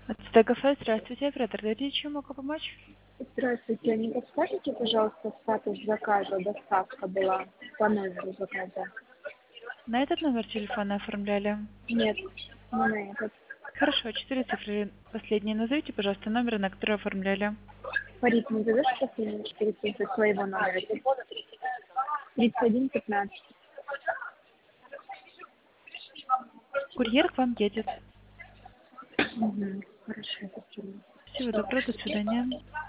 ЦТ-кафе, здравствуйте, оператор, дайте чем могу помочь? Здравствуйте, не подскажете, пожалуйста, статус заказа, доставка была по номеру заказа? На этот номер телефона оформляли? Нет, не на этот. Хорошо, 4 цифры последние назовите, пожалуйста, номер, на который оформляли. Фарид, не зовешь последние 4 цифры своего номера? 3115. Курьер к вам едет. Угу. Хорошо, спасибо. Всего доброго, до свидания.